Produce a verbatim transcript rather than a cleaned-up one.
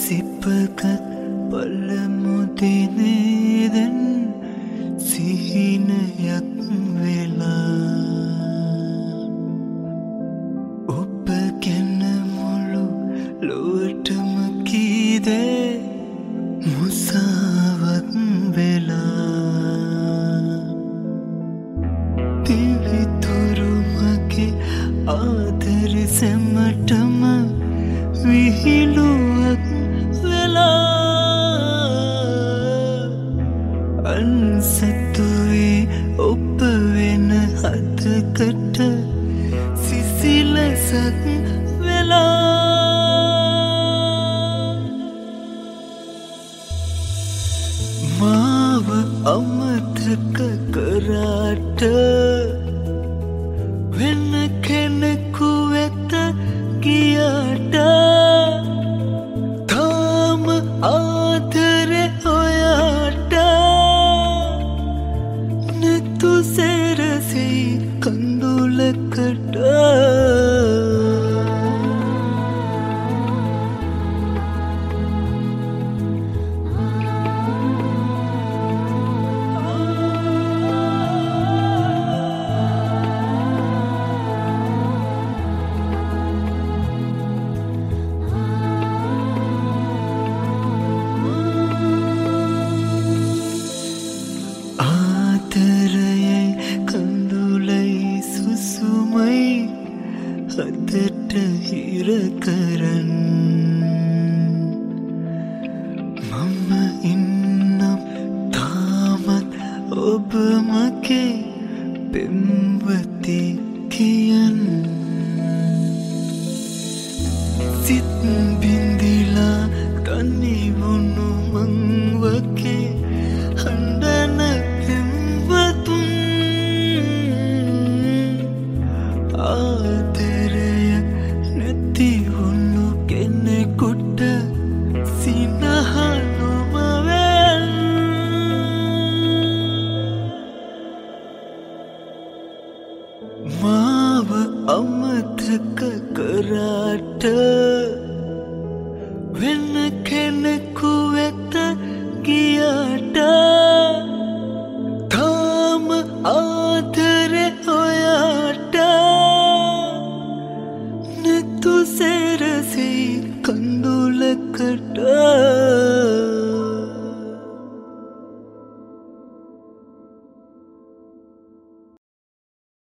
සිපගත් පළමු දිනේදන් සිහිනයක් වෙලා ඔබ ගැන මුළු ලොවටම කීදේ මුසාවක් වෙලා පිවිතුරු මගේ ආදර සැමටම විහිළුවක් අන්සතුවේ ඔබ වෙන හදකට සිසිලසක් වෙලා මාව අමතක කරාට වෙන කෙනෙකු වෙත ගියාට තාම ආදරේ ඔයාට නැතු සෙරසෙයි කඳුලකට ආදරයයි කඳුලයි සුසුමයි හදට හිර කරන් මම ඉන්නම් තාමත් ඔබ මගේ පෙම්වති කියන් සිත් බින්දිලා තනි වුණු මං වගේ හඬන පෙම්වතුන් ආදරය නැති වුණු කෙනෙකුට සිනහ නොමවෙන් මාව අමතක කරාට